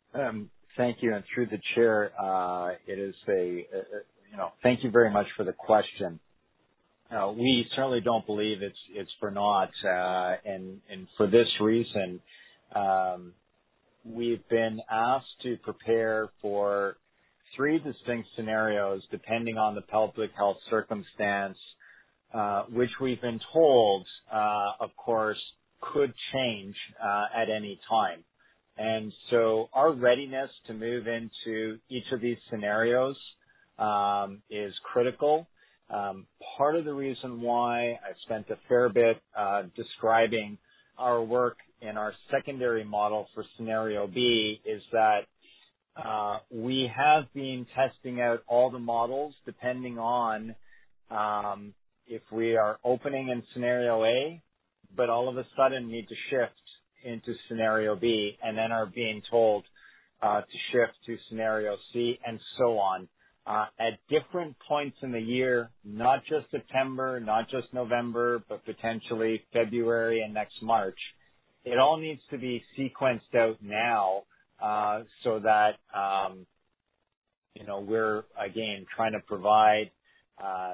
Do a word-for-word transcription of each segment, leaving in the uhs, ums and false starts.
Um, thank you, and through the chair, uh, it is a, a, you know, thank you very much for the question. Uh, we certainly don't believe it's it's for naught, uh, and and for this reason, um, we've been asked to prepare for three distinct scenarios depending on the public health circumstance, uh, which we've been told, uh, of course, could change uh, at any time. And so our readiness to move into each of these scenarios um, is critical. Um, part of the reason why I spent a fair bit uh, describing our work in our secondary model for scenario B is that uh, we have been testing out all the models depending on um, if we are opening in scenario A, but all of a sudden need to shift into scenario B and then are being told uh, to shift to scenario C and so on. Uh, at different points in the year, not just September, not just November, but potentially February and next March. It all needs to be sequenced out now uh, so that, um, you know, we're, again, trying to provide uh,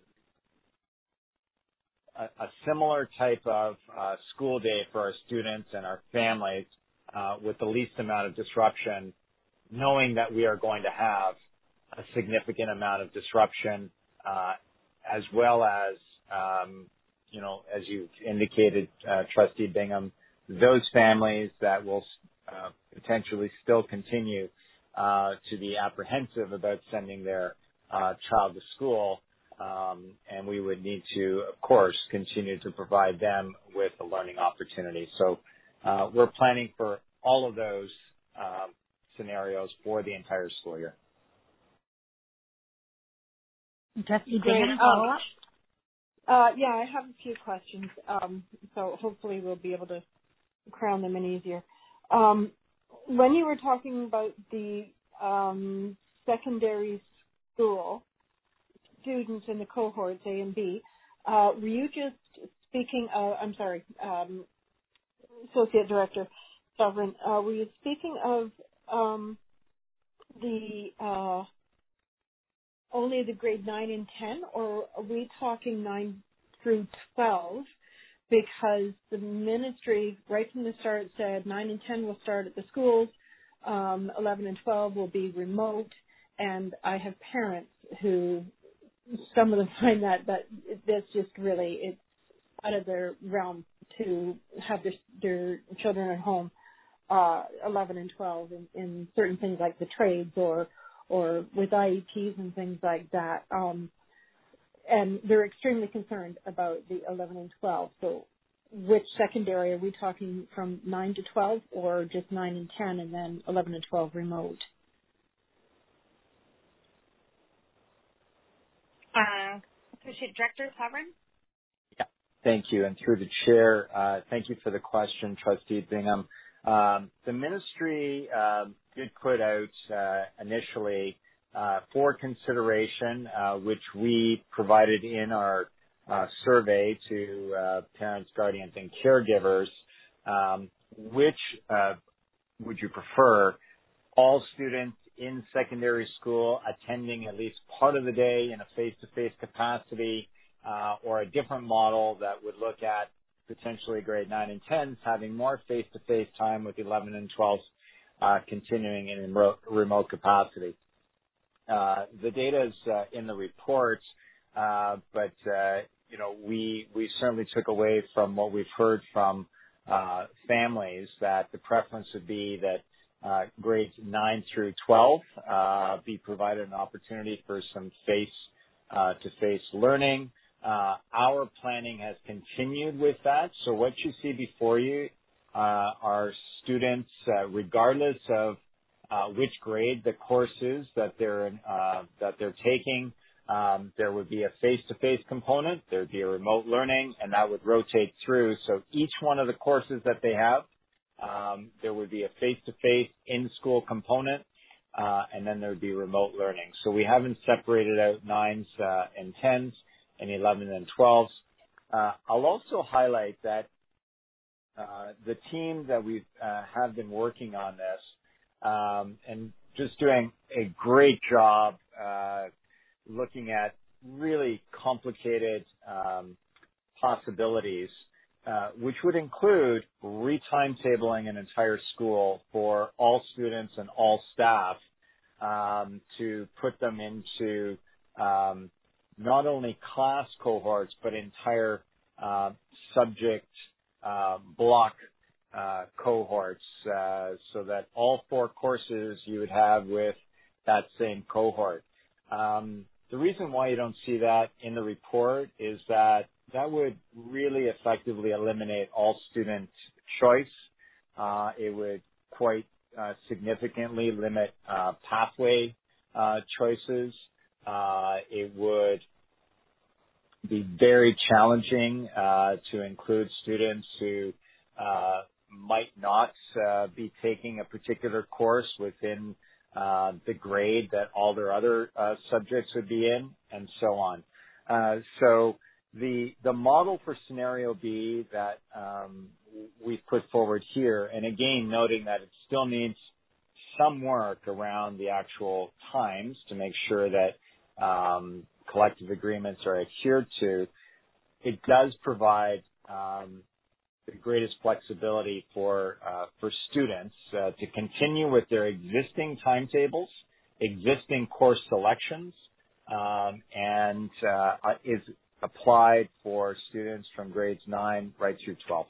a, a similar type of uh, school day for our students and our families uh, with the least amount of disruption, knowing that we are going to have a significant amount of disruption, uh, as well as, um, you know, as you've indicated, uh, Trustee Bingham, those families that will uh, potentially still continue uh, to be apprehensive about sending their uh, child to school, um, and we would need to, of course, continue to provide them with a learning opportunity. So uh, we're planning for all of those uh, scenarios for the entire school year. Trustee Bingham, follow up? Uh, yeah, I have a few questions, um, so hopefully we'll be able to crown them in easier. Um, when you were talking about the um, secondary school students in the cohorts A and B, uh, were you just speaking of, I'm sorry, um, Associate Director Sovereign, uh, were you speaking of um, the uh, only the grade nine and ten, or are we talking nine through twelve? Because the ministry, right from the start, said nine and ten will start at the schools, um, eleven and twelve will be remote, and I have parents who, some of them find that, that that's just really, it's out of their realm to have their, their children at home, uh, eleven and twelve in, in certain things like the trades or or with I E Ps and things like that. Um, and they're extremely concerned about the eleven and twelve. So which secondary, are we talking from nine to twelve or just nine and ten and then eleven and twelve remote? Uh, Associate Director Sovereign? Yeah, thank you. And through the chair, uh, thank you for the question, Trustee Bingham. Um, the ministry um, did put out uh, initially uh, for consideration, uh, which we provided in our uh, survey to uh, parents, guardians, and caregivers, um, which uh, would you prefer? All students in secondary school attending at least part of the day in a face-to-face capacity, uh, or a different model that would look at potentially grade nine and tens having more face-to-face time with eleven and twelves uh, continuing in a remote capacity. Uh, the data is uh, in the report, uh, but uh, you know we we certainly took away from what we've heard from uh, families that the preference would be that uh, grades nine through twelve uh, be provided an opportunity for some face-to-face learning. Uh, our planning has continued with that. So what you see before you uh, are students, uh, regardless of uh, which grade the course is that they're uh, that they're taking. Um, there would be a face-to-face component. There would be a remote learning, and that would rotate through. So each one of the courses that they have, um, there would be a face-to-face in-school component, uh, and then there would be remote learning. So we haven't separated out nines uh, and tens. And eleven and twelves. Uh, I'll also highlight that uh, the team that we uh, have been working on this um, and just doing a great job uh, looking at really complicated um, possibilities, uh, which would include retimetabling an entire school for all students and all staff um, to put them into um, not only class cohorts but entire uh, subject uh, block uh, cohorts, uh, so that all four courses you would have with that same cohort. Um, the reason why you don't see that in the report is that that would really effectively eliminate all student choice. Uh, it would quite uh, significantly limit uh, pathway uh, choices. Uh, it would be very challenging uh, to include students who uh, might not uh, be taking a particular course within uh, the grade that all their other uh, subjects would be in, and so on. Uh, so the the model for scenario B that um, we've put forward here, and again noting that it still needs some work around the actual times to make sure that um, collective agreements are adhered to, it does provide um, the greatest flexibility for uh, for students uh, to continue with their existing timetables, existing course selections, um, and uh, is applied for students from grades nine right through twelve.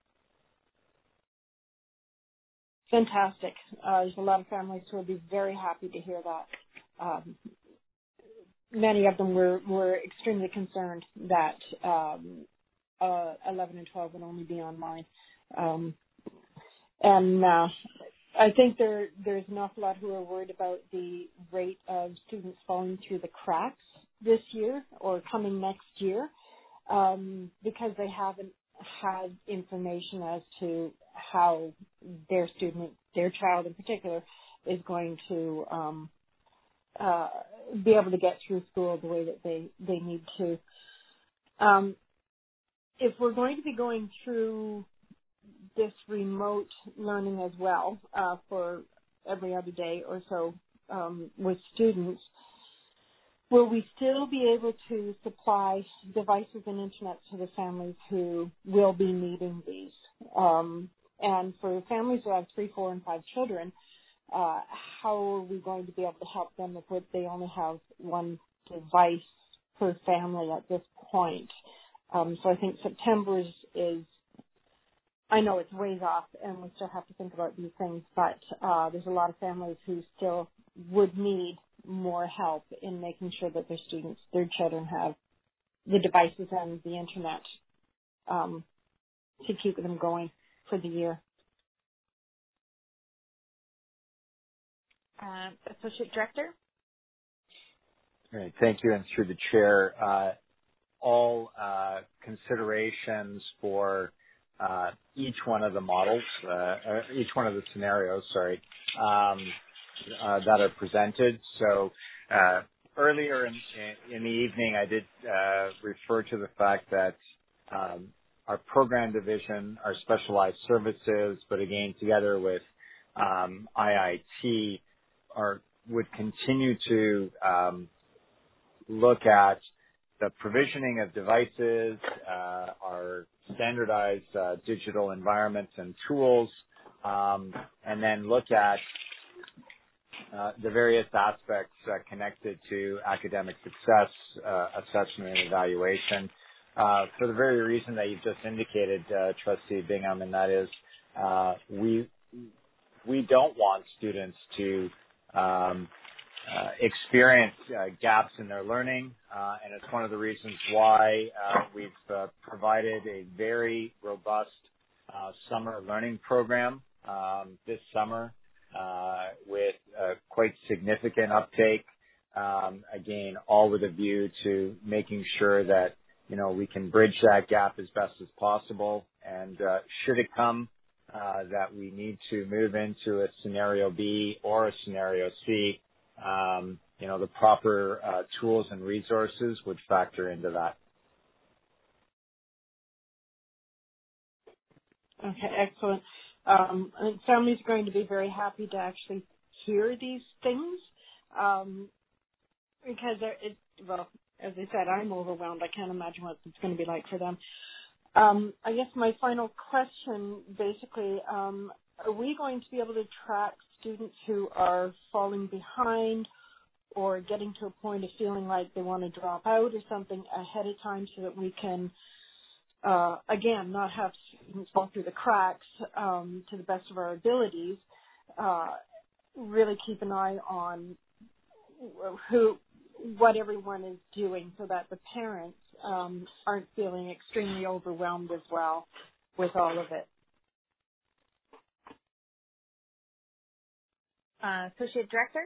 Fantastic. Uh, there's a lot of families who will be very happy to hear that. Um, many of them were, were extremely concerned that um, uh, eleven and twelve would only be online. Um, and uh, I think there there's an awful lot who are worried about the rate of students falling through the cracks this year or coming next year um, because they haven't had information as to how their student, their child in particular, is going to um, uh, be able to get through school the way that they, they need to. Um, if we're going to be going through this remote learning as well uh, for every other day or so um, with students, will we still be able to supply devices and internet to the families who will be needing these? Um, and for families who have three, four, and five children, uh, how are we going to be able to help them if they only have one device per family at this point? Um, so I think September is, is, I know it's ways off and we still have to think about these things, but uh, there's a lot of families who still would need more help in making sure that their students, their children have the devices and the internet um, to keep them going for the year. Uh, Associate Director? Great. Thank you. And through the chair, uh, all uh, considerations for uh, each one of the models, uh, each one of the scenarios, sorry, um, uh, that are presented. So uh, earlier in, in the evening, I did uh, refer to the fact that um, our program division, our specialized services, but again, together with um, I I T, are would continue to um, look at the provisioning of devices, uh, our standardized uh, digital environments and tools, um, and then look at uh, the various aspects uh, connected to academic success, uh, assessment, and evaluation. Uh, for the very reason that you just indicated, uh, Trustee Bingham, and that is uh, we we don't want students to um, Uh, experience uh, gaps in their learning, uh, and it's one of the reasons why uh, we've uh, provided a very robust uh, summer learning program um, this summer uh, with uh, quite significant uptake. Um, again, all with a view to making sure that you know we can bridge that gap as best as possible. And uh, should it come uh, that we need to move into a scenario B or a scenario C, Um, you know, the proper uh, tools and resources would factor into that. Okay, excellent. Um, and families are going to be very happy to actually hear these things um, because it, well, as I said, I'm overwhelmed. I can't imagine what it's going to be like for them. Um, I guess my final question, basically, um, are we going to be able to track students who are falling behind or getting to a point of feeling like they want to drop out or something ahead of time so that we can, uh, again, not have students fall through the cracks um, to the best of our abilities, uh, really keep an eye on who, what everyone is doing so that the parents um, aren't feeling extremely overwhelmed as well with all of it. Uh, Associate Director?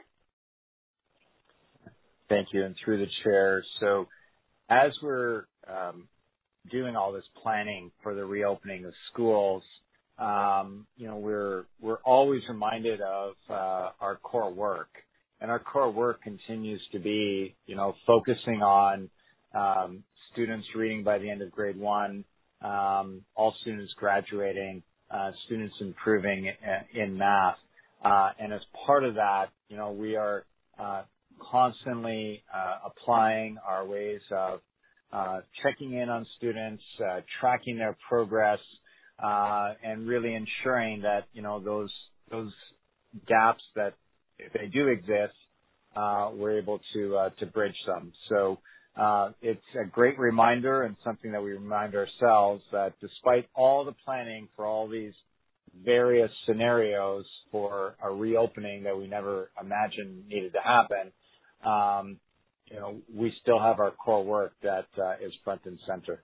Thank you, and through the chair. So as we're um, doing all this planning for the reopening of schools, um, you know, we're we're always reminded of uh, our core work, and our core work continues to be, you know, focusing on um, students reading by the end of grade one, um, all students graduating, uh, students improving in, in math, uh, and as part of that, you know, we are uh, constantly uh, applying our ways of uh, checking in on students, uh, tracking their progress, uh, and really ensuring that, you know, those those gaps that, if they do exist, uh, we're able to uh, to bridge them. So uh, it's a great reminder and something that we remind ourselves that despite all the planning for all these various scenarios for a reopening that we never imagined needed to happen, um, you know, we still have our core work that uh, is front and center.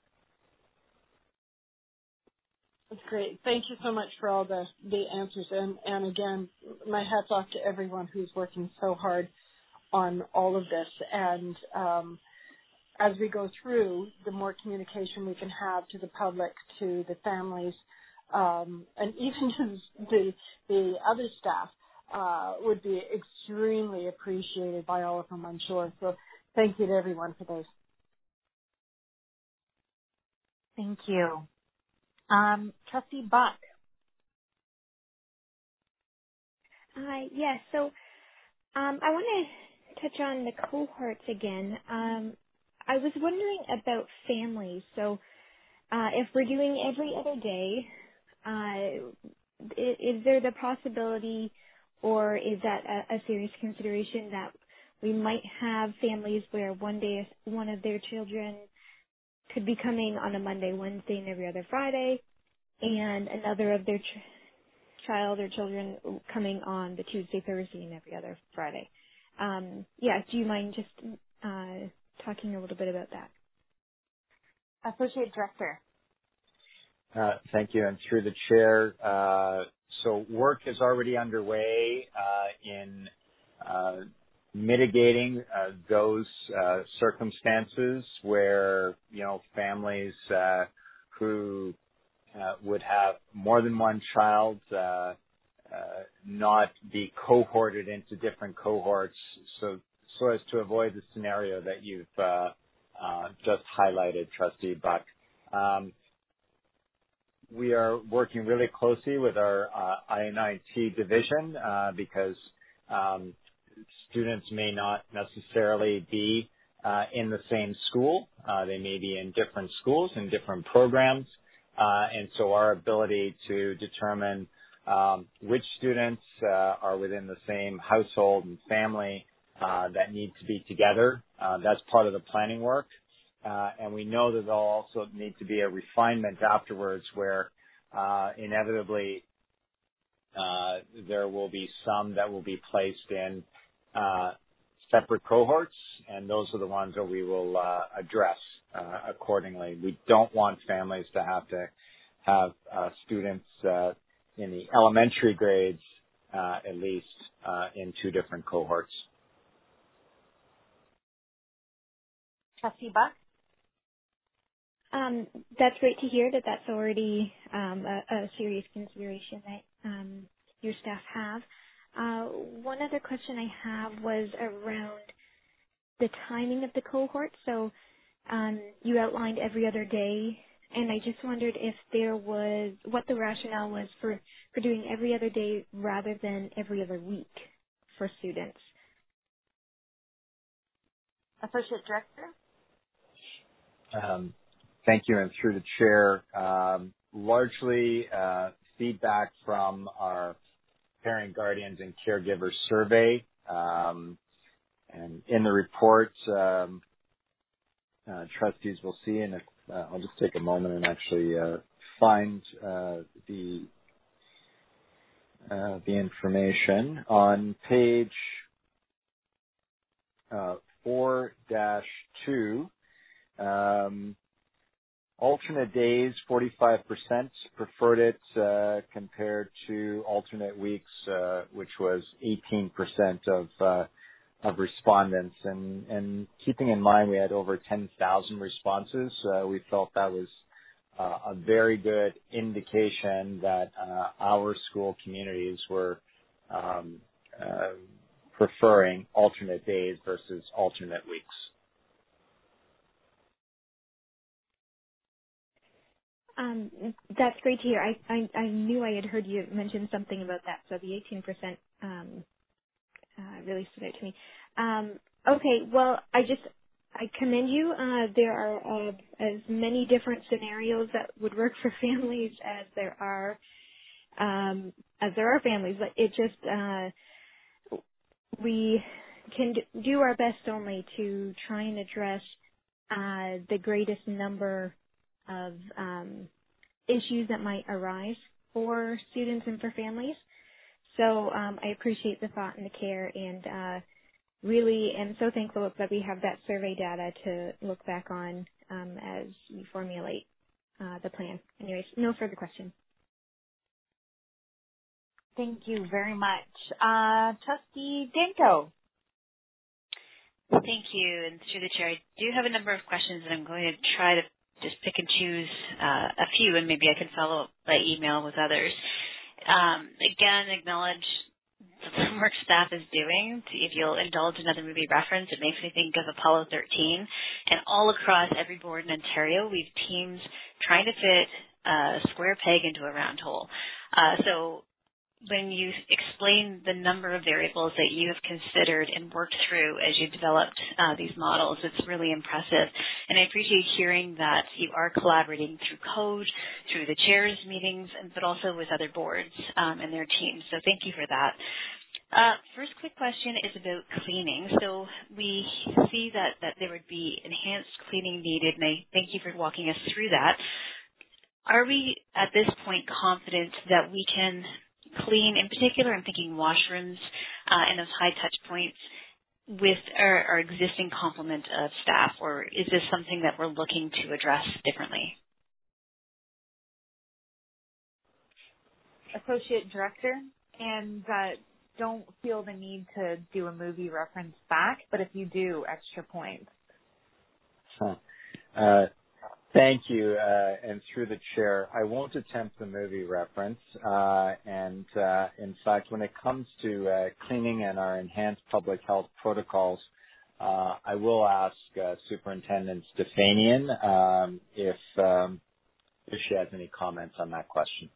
That's great. Thank you so much for all the, the answers. And, and again, my hats off to everyone who's working so hard on all of this. And um, as we go through, the more communication we can have to the public, to the families, um, and even to the, the other staff uh, would be extremely appreciated by all of them, I'm sure. So thank you to everyone for those. Thank you. Um, Trustee Buck. Hi. Yes. So um, I want to touch on the cohorts again. Um, I was wondering about families. So uh, if we're doing every other day, uh, is, is there the possibility, or is that a, a serious consideration that we might have families where one day one of their children could be coming on a Monday, Wednesday, and every other Friday, and another of their ch- child or children coming on the Tuesday, Thursday, and every other Friday. Um, yeah, do you mind just uh, talking a little bit about that? Associate Director. Uh, thank you, and through the chair. Uh, so work is already underway uh, in uh, mitigating uh, those uh, circumstances where, you know, families uh, who uh, would have more than one child uh, uh, not be cohorted into different cohorts, so so as to avoid the scenario that you've uh, uh, just highlighted, Trustee Buck. Um, we are working really closely with our uh, I N I T division uh, because um, students may not necessarily be uh, in the same school. Uh, they may be in different schools and different programs. Uh, and so our ability to determine um, which students uh, are within the same household and family uh, that need to be together, uh, that's part of the planning work. Uh, and we know that there'll also need to be a refinement afterwards where uh, inevitably uh, there will be some that will be placed in uh, separate cohorts, and those are the ones that we will uh, address uh, accordingly. We don't want families to have to have uh, students uh, in the elementary grades, uh, at least, uh, in two different cohorts. Trustee Buck. Um, that's great to hear that that's already um, a, a serious consideration that um, your staff have. Uh, one other question I have was around the timing of the cohort. So um, you outlined every other day and I just wondered if there was, what the rationale was for, for doing every other day rather than every other week for students. Associate Director? Um, thank you, and through the chair, um, largely uh, feedback from our parent, guardians, and caregivers survey. Um, and in the report, um, uh, trustees will see, and if, uh, I'll just take a moment and actually uh, find uh, the uh, the information on page uh, four dash two. Um, alternate days, forty-five percent preferred it uh, compared to alternate weeks, uh, which was eighteen percent of uh, of respondents. And, and keeping in mind we had over ten thousand responses, uh, we felt that was uh, a very good indication that uh, our school communities were um, uh, preferring alternate days versus alternate weeks. Um, that's great to hear. I, I, I knew I had heard you mention something about that, so the eighteen percent um, uh, really stood out to me. Um, okay, well, I just, I commend you. Uh, there are uh, as many different scenarios that would work for families as there are um, as there are families, but it just, uh, we can do our best only to try and address uh, the greatest number of um, issues that might arise for students and for families. So um, I appreciate the thought and the care, and uh, really am so thankful that we have that survey data to look back on um, as we formulate uh, the plan. Anyways, no further questions. Thank you very much. Uh, Trustee Danko. Thank you, and through the chair, I do have a number of questions, and I'm going to try to just pick and choose uh, a few, and maybe I can follow up by email with others. Um, again, acknowledge the work staff is doing. If you'll indulge another movie reference, it makes me think of Apollo thirteen. And all across every board in Ontario, we have teams trying to fit a square peg into a round hole. Uh, so when you explain the number of variables that you have considered and worked through as you developed uh, these models, it's really impressive. And I appreciate hearing that you are collaborating through code, through the chairs meetings, but also with other boards um, and their teams. So thank you for that. Uh, first quick question is about cleaning. So we see that, that there would be enhanced cleaning needed, and I thank you for walking us through that. Are we at this point confident that we can clean, in particular I'm thinking washrooms uh, and those high touch points, with our, our existing complement of staff, or is this something that we're looking to address differently? Associate Director, and uh, don't feel the need to do a movie reference back, but if you do, extra points. Huh. Uh, Thank you, uh, and through the chair, I won't attempt the movie reference, uh, and uh, in fact, when it comes to uh, cleaning and our enhanced public health protocols, uh, I will ask uh, Superintendent Stefanian um, if, um, if she has any comments on that question.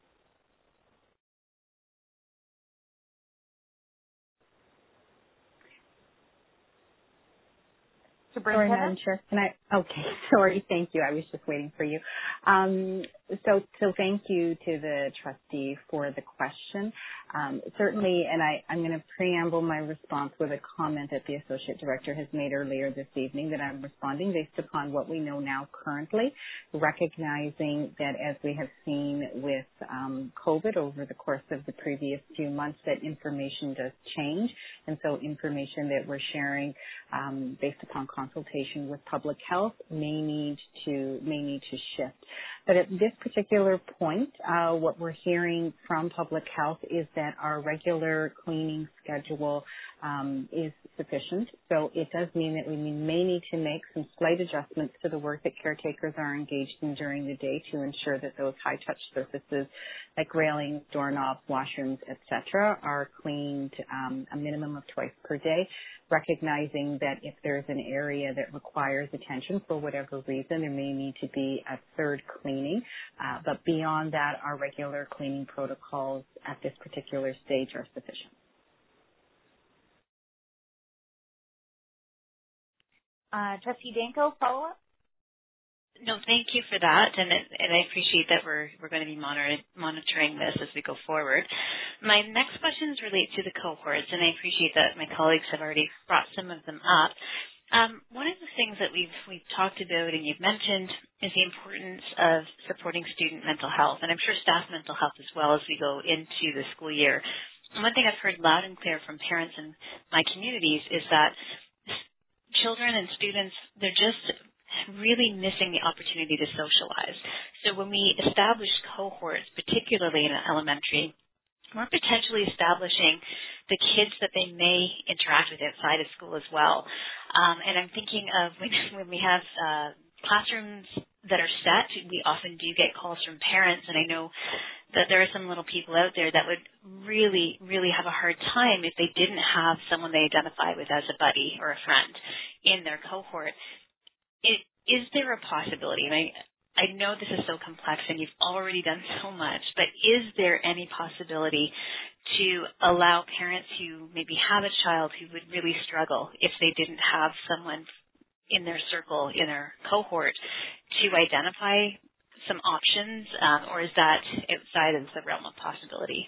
Sorry, Madam Chair. Can I? Okay. Sorry. Thank you. I was just waiting for you. Um, so, so thank you to the trustee for the question. Um, certainly, and I, I'm going to preamble my response with a comment that the Associate Director has made earlier this evening, that I'm responding based upon what we know now currently, recognizing that as we have seen with um, COVID over the course of the previous few months, that information does change. And so information that we're sharing um, based upon consultation with public health may need to may need to shift. But at this particular point, uh, what we're hearing from public health is that our regular cleaning schedule um, is sufficient. So it does mean that we may need to make some slight adjustments to the work that caretakers are engaged in during the day to ensure that those high-touch surfaces like railings, doorknobs, washrooms, et cetera are cleaned um, a minimum of twice per day, recognizing that if there's an area that requires attention for whatever reason, there may need to be a third cleaning. Uh, but beyond that, our regular cleaning protocols at this particular stage are sufficient. Uh, Trustee Danko, follow-up? No, thank you for that, and and I appreciate that we're we're going to be monitor, monitoring this as we go forward. My next questions relate to the cohorts, and I appreciate that my colleagues have already brought some of them up. Um, one of the things that we've we've talked about and you've mentioned is the importance of supporting student mental health, and I'm sure staff mental health as well as we go into the school year. And one thing I've heard loud and clear from parents in my communities is that children and students, they're just really missing the opportunity to socialize. So when we establish cohorts, particularly in elementary, we're potentially establishing the kids that they may interact with outside of school as well. Um, and I'm thinking of when, when we have uh, classrooms that are set, we often do get calls from parents, and I know that there are some little people out there that would really, really have a hard time if they didn't have someone they identify with as a buddy or a friend in their cohort. It, is there a possibility, and I, I know this is so complex and you've already done so much, but is there any possibility to allow parents who maybe have a child who would really struggle if they didn't have someone in their circle, in their cohort, to identify some options, um, or is that outside of the realm of possibility?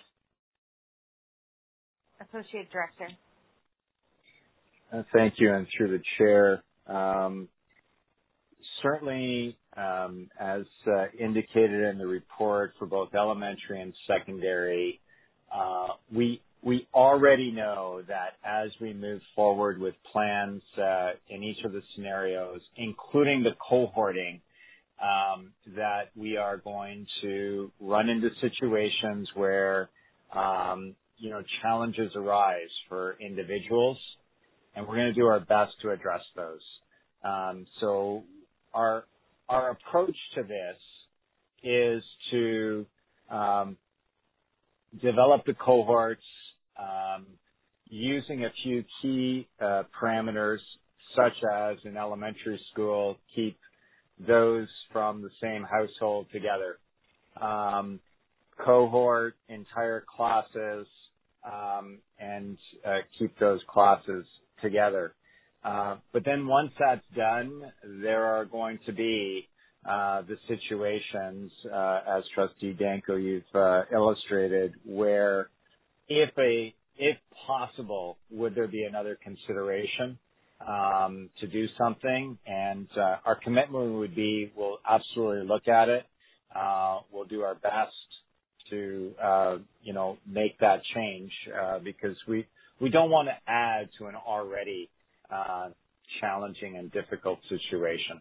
Associate Director. Uh, thank you, and through the chair. Um, certainly, um, as uh, indicated in the report for both elementary and secondary, uh, we we already know that as we move forward with plans uh, in each of the scenarios, including the cohorting, um, that we are going to run into situations where um, you know challenges arise for individuals, and we're going to do our best to address those. Um, so our our approach to this is to um, develop the cohorts um, using a few key uh, parameters, such as in elementary school, keep those from the same household together. Um, cohort entire classes um, and uh, keep those classes together. Uh, but then once that's done, there are going to be uh, the situations, uh, as Trustee Danko, you've uh, illustrated, where if a if possible, would there be another consideration um, to do something? And uh, our commitment would be we'll absolutely look at it. Uh, we'll do our best to uh, you know make that change uh, because we we don't want to add to an already uh, challenging and difficult situation.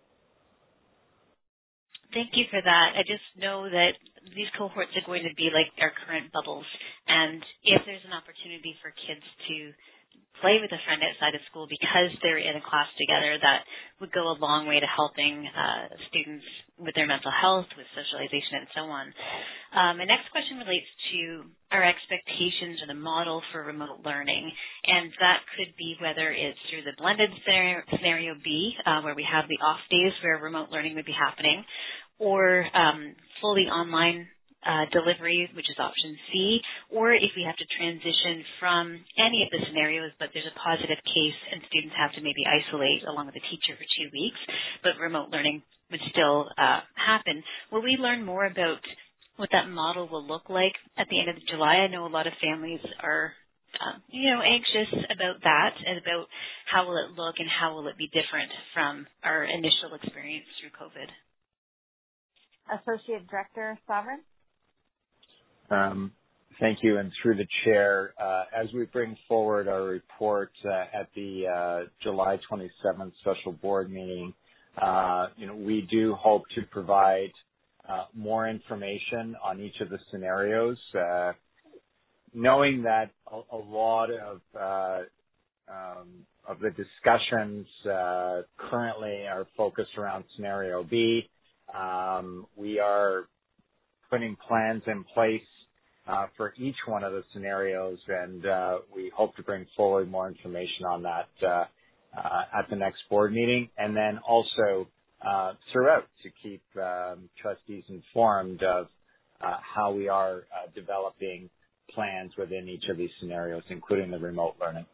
Thank you for that. I just know that these cohorts are going to be like our current bubbles, and if there's an opportunity for kids to play with a friend outside of school because they're in a class together, that would go a long way to helping uh, students with their mental health, with socialization, and so on. Um, my next question relates to our expectations or the model for remote learning, and that could be whether it's through the blended scenario, scenario B, uh, where we have the off days where remote learning would be happening, or um, fully online Uh, delivery, which is option C, or if we have to transition from any of the scenarios, but there's a positive case and students have to maybe isolate along with a teacher for two weeks, but remote learning would still uh, happen. Will we learn more about what that model will look like at the end of July? I know a lot of families are, uh, you know, anxious about that and about how will it look and how will it be different from our initial experience through COVID. Associate Director Sovereign. Um, thank you. And through the chair, uh, as we bring forward our report uh, at the uh, July twenty-seventh special board meeting, uh, you know, we do hope to provide uh, more information on each of the scenarios, uh, knowing that a, a lot of uh, um, of the discussions uh, currently are focused around scenario B. Um, we are putting plans in place uh, for each one of the scenarios, and uh, we hope to bring forward more information on that uh, uh, at the next board meeting, and then also uh, throughout to keep um, trustees informed of uh, how we are uh, developing plans within each of these scenarios, including the remote learning.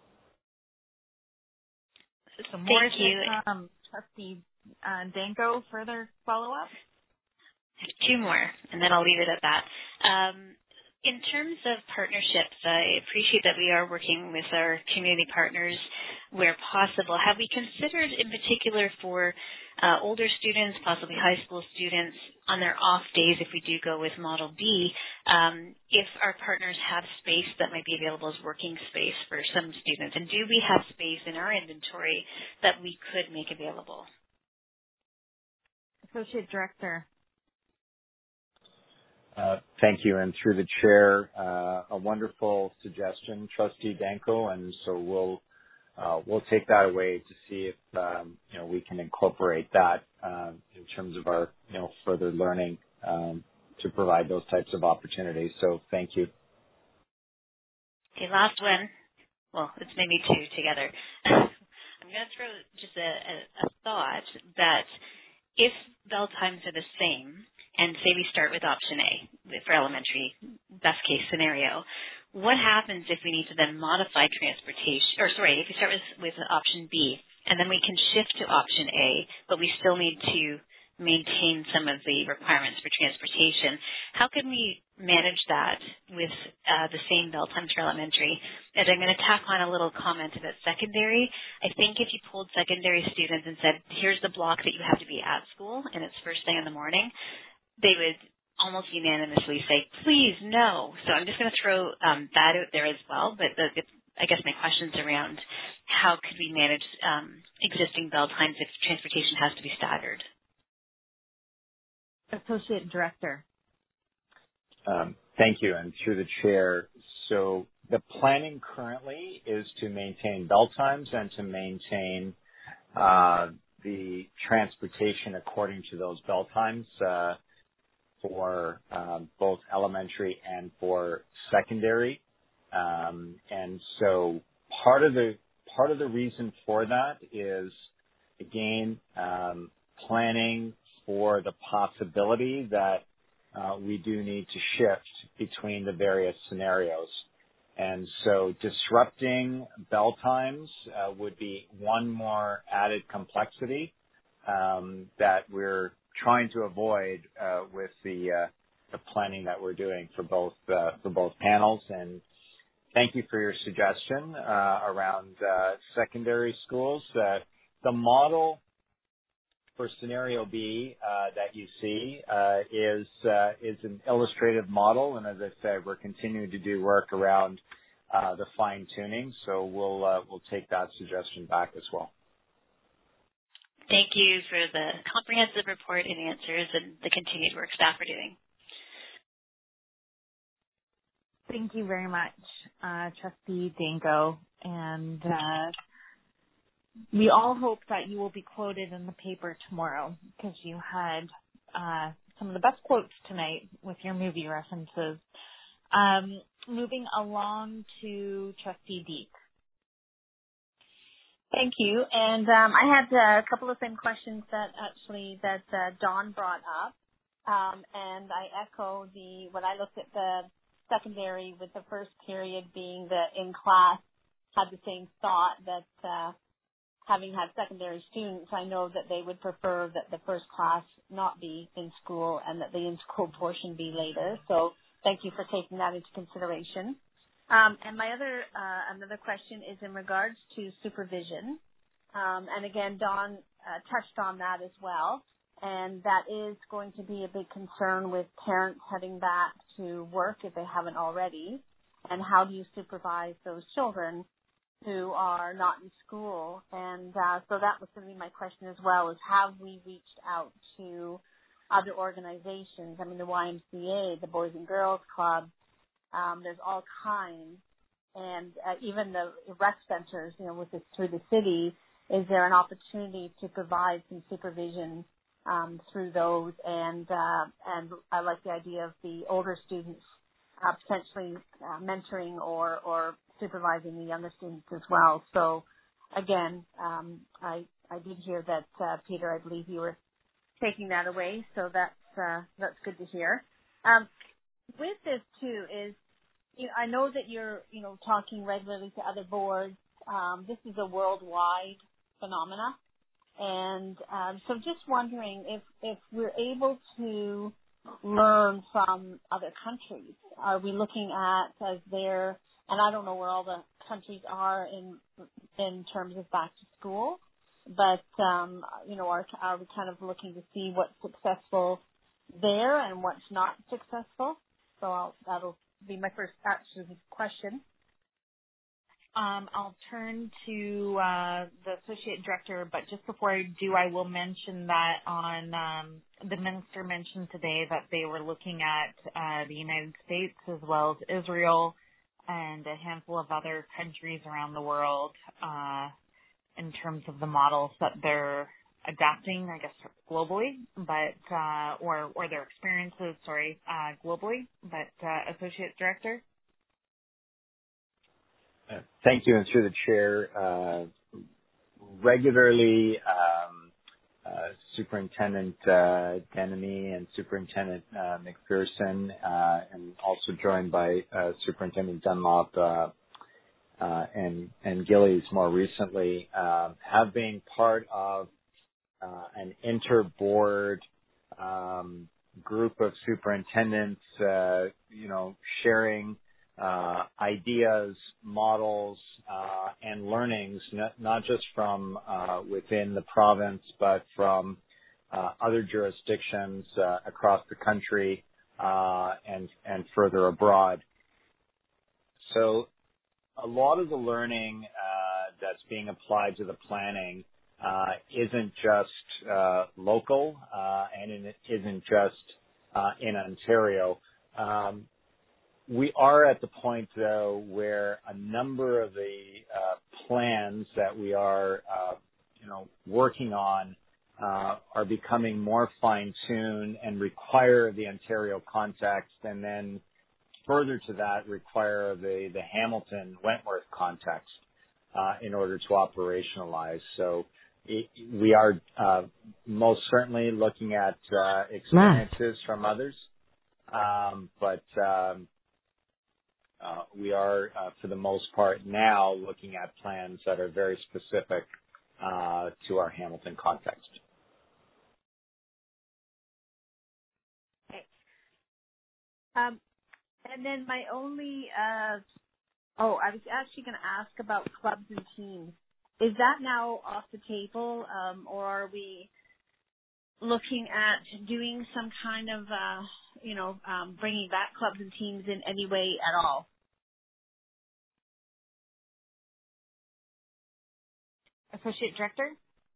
So more Thank you. Um, Trustee uh, Danko, further follow-up? Two more, and then I'll leave it at that. Um, in terms of partnerships, I appreciate that we are working with our community partners where possible. Have we considered in particular for uh, older students, possibly high school students, on their off days, if we do go with Model B, um, if our partners have space that might be available as working space for some students? And do we have space in our inventory that we could make available? Associate Director. Uh, thank you. And through the chair, uh, a wonderful suggestion, Trustee Danko, and so we'll uh, we'll take that away to see if um, you know we can incorporate that uh, in terms of our you know further learning um, to provide those types of opportunities. So thank you. Okay, last one. Well, it's maybe two together. I'm going to throw just a, a, a thought that if bell times are the same, and say we start with option A for elementary, best case scenario, what happens if we need to then modify transportation, or sorry, if we start with, with option B, and then we can shift to option A, but we still need to maintain some of the requirements for transportation. How can we manage that with uh, the same bell times for elementary? And I'm going to tack on a little comment about secondary. I think if you pulled secondary students and said, here's the block that you have to be at school, and it's first thing in the morning, they would almost unanimously say, please, no. So I'm just going to throw um, that out there as well. But the, I guess my question's around how could we manage um, existing bell times if transportation has to be staggered? Associate Director. Um, thank you. And through the chair, so the planning currently is to maintain bell times and to maintain uh, the transportation according to those bell times uh, for um, both elementary and for secondary. Um, and so part of the part of the reason for that is, again, um, planning for the possibility that uh, we do need to shift between the various scenarios. And so disrupting bell times uh, would be one more added complexity um, that we're trying to avoid uh, with the, uh, the planning that we're doing for both uh, for both panels. And thank you for your suggestion uh, around uh, secondary schools. Uh, the model for scenario B uh, that you see uh, is uh, is an illustrative model, and as I said, we're continuing to do work around uh, the fine tuning. So we'll uh, we'll take that suggestion back as well. Thank you for the comprehensive report and answers, and the continued work staff are doing. Thank you very much, uh, Trustee Danko, and uh, we all hope that you will be quoted in the paper tomorrow because you had uh, some of the best quotes tonight with your movie references. Um, moving along to Trustee Deep. Thank you. And um, I had uh, a couple of same questions that actually that uh, Dawn brought up, um, and I echo the when I looked at the secondary with the first period being the in class, had the same thought that. Uh, Having had secondary students, I know that they would prefer that the first class not be in school and that the in-school portion be later. So thank you for taking that into consideration. Um, and my other uh, another question is in regards to supervision. Um, and again, Dawn uh, touched on that as well. And that is going to be a big concern with parents heading back to work if they haven't already. And how do you supervise those children who are not in school? And uh, so that was going to be my question as well, is have we reached out to other organizations. I mean, the Y M C A, the Boys and Girls Club, um, there's all kinds. And uh, even the rec centers, you know, with this, through the city, is there an opportunity to provide some supervision um, through those? And uh, and I like the idea of the older students uh, potentially uh, mentoring or, or supervising the younger students as well. So again, um, I I did hear that, uh, Peter, I believe you were taking that away, so that's uh, that's good to hear. Um, with this too is, you know, I know that you're, you know, talking regularly to other boards. Um, this is a worldwide phenomena, and um, so just wondering if if we're able to learn from other countries. Are we looking at as their, and I don't know where all the countries are in in terms of back to school, but um, you know, are are we kind of looking to see what's successful there and what's not successful? So I'll, that'll be my first actual question. Um, I'll turn to uh, the associate director, but just before I do, I will mention that on um, the minister mentioned today that they were looking at uh, the United States as well as Israel and a handful of other countries around the world uh, in terms of the models that they're adapting, I guess, globally, but uh, or or their experiences, sorry, uh, globally. But uh, associate director. Uh, Thank you, and through the chair, uh, regularly um, uh, Superintendent uh, Denemy and Superintendent uh, McPherson, uh, and also joined by uh, Superintendent Dunlop uh, uh, and, and Gillies more recently, uh, have been part of uh, an inter-board um, group of superintendents, uh, you know, sharing Uh, ideas, models, uh, and learnings, not, not just from uh, within the province, but from uh, other jurisdictions uh, across the country uh, and and further abroad. So, a lot of the learning uh, that's being applied to the planning uh, isn't just uh, local, uh, and it isn't just uh, in Ontario. Um, We are at the point, though, where a number of the uh, plans that we are, uh, you know, working on uh, are becoming more fine-tuned and require the Ontario context, and then further to that, require the the Hamilton-Wentworth context uh, in order to operationalize. So it, we are uh, most certainly looking at uh, experiences from others, um, but um, Uh, we are, uh, for the most part now, looking at plans that are very specific uh, to our Hamilton context. Okay. Um, and then my only, uh, oh, I was actually going to ask about clubs and teams. Is that now off the table, um, or are we looking at doing some kind of, uh, you know, um, bringing back clubs and teams in any way at all? Associate Director?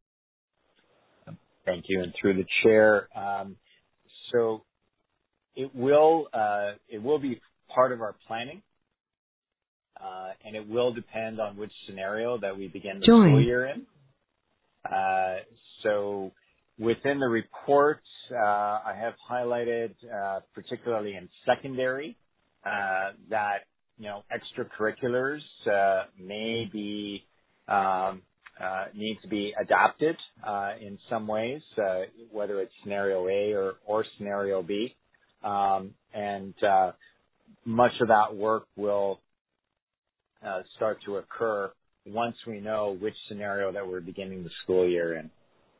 Thank you. And through the chair, um, so it will uh, it will be part of our planning, uh, and it will depend on which scenario that we begin the Join. school year in. Uh, so within the report, uh, I have highlighted, uh, particularly in secondary, uh, that you know extracurriculars uh, may be um, Uh, need to be adapted uh, in some ways, uh, whether it's scenario A or, or scenario B. Um, and uh, much of that work will uh, start to occur once we know which scenario that we're beginning the school year in.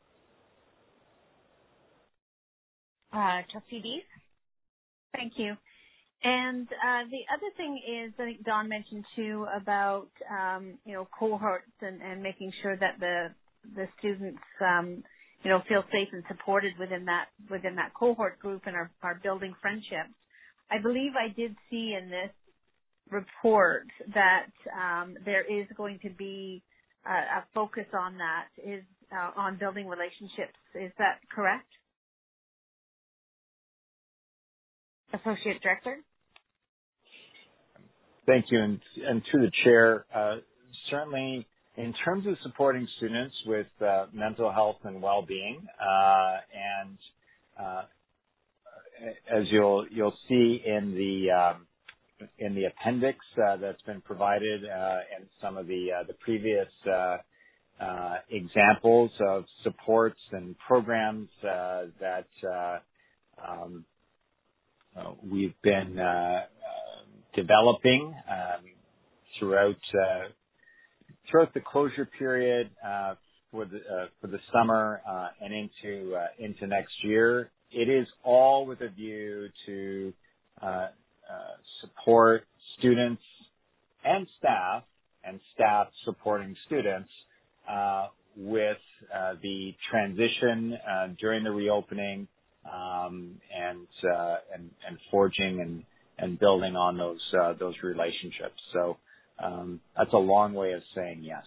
Uh, Trustee Dees? Thank you. And uh, the other thing is, I think Don mentioned too about um, you know cohorts and, and making sure that the the students um, you know feel safe and supported within that within that cohort group and are, are building friendships. I believe I did see in this report that um, there is going to be a, a focus on that is uh, on building relationships. Is that correct? Associate Director. Thank you, and, and to the chair, uh, certainly in terms of supporting students with uh, mental health and well-being, uh, and uh, as you'll you'll see in the um, in the appendix uh, that's been provided, uh, and some of the uh, the previous uh, uh, examples of supports and programs uh, that uh, um, uh, we've been uh, uh, developing um, throughout uh, throughout the closure period uh, for the uh, for the summer uh, and into uh, into next year. It is all with a view to uh, uh, support students and staff, and staff supporting students uh, with uh, the transition uh, during the reopening, um, and, uh, and and forging and and building on those uh, those relationships. So um, that's a long way of saying yes.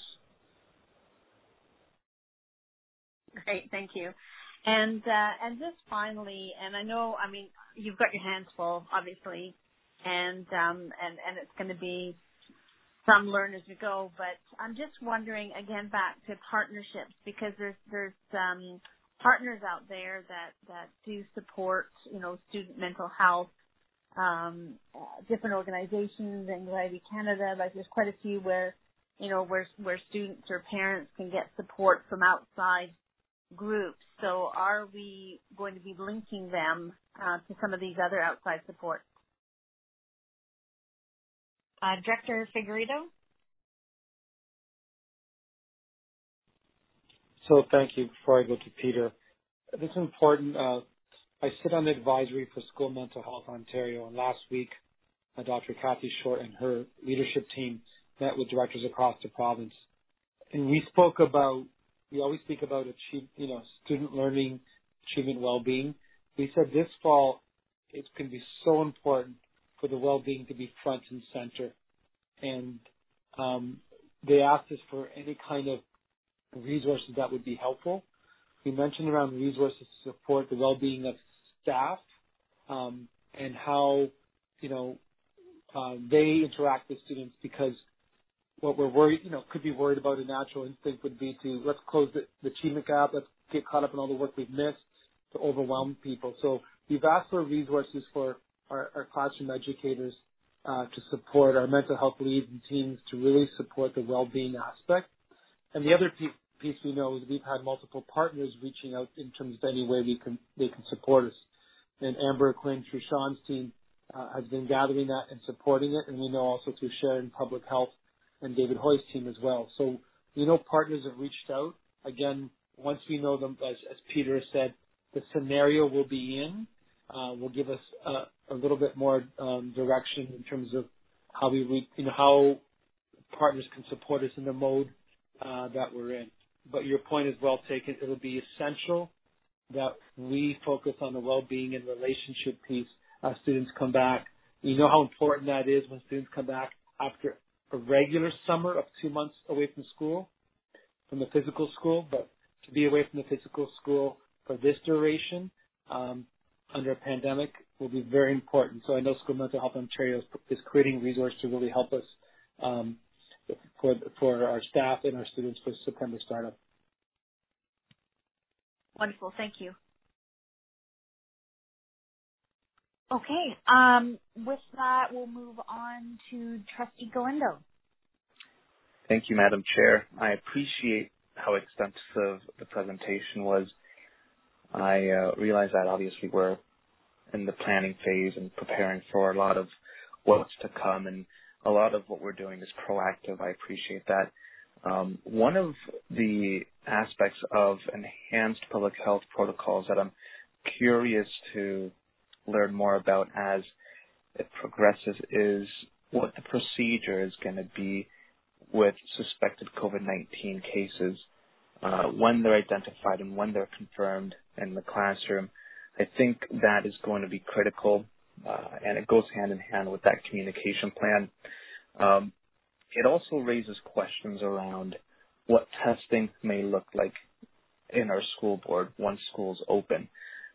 Great, thank you. And uh, and just finally, and I know, I mean, you've got your hands full, obviously, and um, and and it's going to be some learn as we go. But I'm just wondering, again, back to partnerships, because there's there's um, partners out there that that do support, you know, student mental health. Um, uh, different organizations, Anxiety Canada, like there's quite a few where, you know, where where students or parents can get support from outside groups. So are we going to be linking them uh, to some of these other outside supports? Uh, Director Figueredo? So thank you. Before I go to Peter, this is important. Uh, I sit on the advisory for School Mental Health Ontario, and last week uh, Doctor Kathy Short and her leadership team met with directors across the province. And we spoke about, we always speak about achieve, you know, student learning, achievement, well-being. We said this fall it's going to be so important for the well-being to be front and center. And um, they asked us for any kind of resources that would be helpful. We mentioned around resources to support the well-being of staff um, and how, you know, uh, they interact with students, because what we're worried, you know, could be worried about a natural instinct would be to let's close the, the achievement gap, let's get caught up in all the work we've missed, to overwhelm people. So we've asked for resources for our, our classroom educators uh, to support our mental health leads and teams to really support the well-being aspect. And the other piece, piece we know is we've had multiple partners reaching out in terms of any way we can they can support us. And Amber Quinn through Sean's team uh, has been gathering that and supporting it, and we know also through Sharon Public Health and David Hoy's team as well. So we know partners have reached out. Again, once we know them, as, as Peter said, the scenario we'll be in uh, will give us a, a little bit more um, direction in terms of how we, re- you know, how partners can support us in the mode uh, that we're in. But your point is well taken. It will be essential that we focus on the well-being and relationship piece as students come back. We know how important that is when students come back after a regular summer of two months away from school, from the physical school, but to be away from the physical school for this duration um, under a pandemic will be very important. So I know School Mental Health Ontario is, is creating resources to really help us um, for for our staff and our students for September startup. Wonderful. Thank you. Okay. Um, with that, we'll move on to Trustee Galindo. Thank you, Madam Chair. I appreciate how extensive the presentation was. I uh, realize that obviously we're in the planning phase and preparing for a lot of what's to come, and a lot of what we're doing is proactive. I appreciate that. Um, one of the aspects of enhanced public health protocols that I'm curious to learn more about as it progresses is what the procedure is going to be with suspected COVID nineteen cases uh, when they're identified and when they're confirmed in the classroom. I think that is going to be critical, uh, and it goes hand in hand with that communication plan. Um, it also raises questions around what testing may look like in our school board once schools open.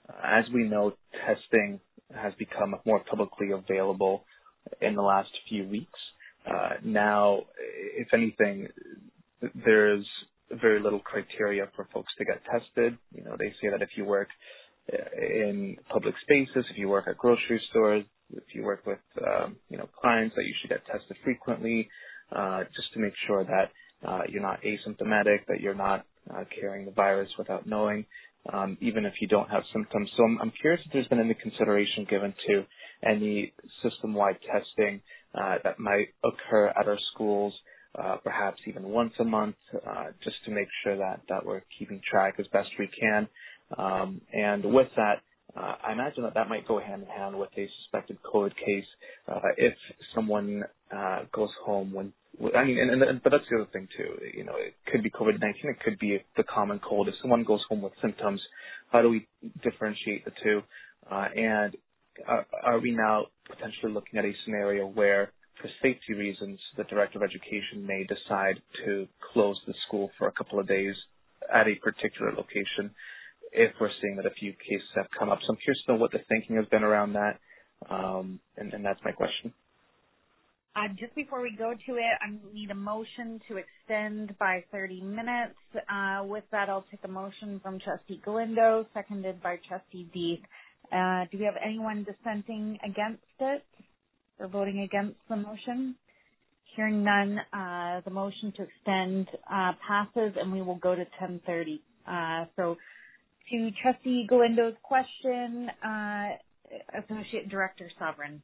As we know, testing has become more publicly available in the last few weeks. Uh, now, if anything, there's very little criteria for folks to get tested. You know, they say that if you work in public spaces, if you work at grocery stores, if you work with, um, you know, clients, that you should get tested frequently, uh, just to make sure that uh, you're not asymptomatic, that you're not uh, carrying the virus without knowing, um, even if you don't have symptoms. So I'm, I'm curious if there's been any consideration given to any system-wide testing uh, that might occur at our schools, uh, perhaps even once a month, uh, just to make sure that, that we're keeping track as best we can. Um, and with that, uh, I imagine that that might go hand in hand with a suspected COVID case. Uh, if someone uh, goes home when, I mean, and, and, but that's the other thing too. You know, it could be COVID nineteen, it could be the common cold. If someone goes home with symptoms, how do we differentiate the two? Uh, and are, are we now potentially looking at a scenario where, for safety reasons, the Director of Education may decide to close the school for a couple of days at a particular location if we're seeing that a few cases have come up? So I'm curious to know what the thinking has been around that, um, and, and that's my question. Uh, just before we go to it, I need a motion to extend by thirty minutes. Uh, with that, I'll take a motion from Trustee Galindo, seconded by Trustee Deeth. Uh, do we have anyone dissenting against it or voting against the motion? Hearing none, uh, the motion to extend uh, passes, and we will go to ten thirty. Uh, so to Trustee Galindo's question, uh, Associate Director Sovereign.